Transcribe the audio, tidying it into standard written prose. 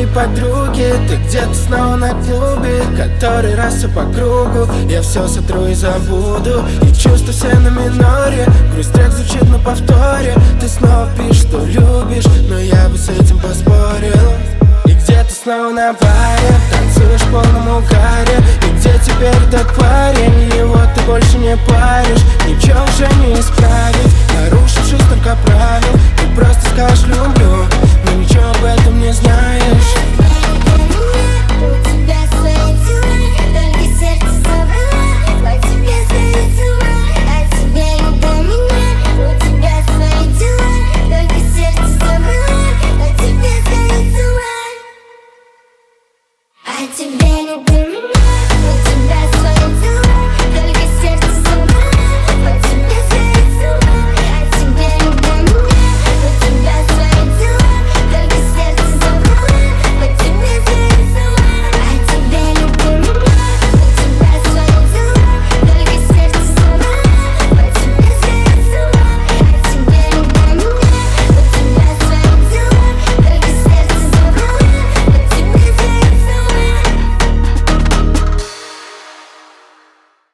подруги. Ты где-то снова на клубе, который раз все по кругу. Я все сотру и забуду, и чувства все на миноре. Грусть трек звучит на повторе. Ты снова пишешь, что любишь, но я бы с этим поспорил. И где ты снова на баре, танцуешь в полном угаре. И где теперь этот парень, его ты больше не паришь.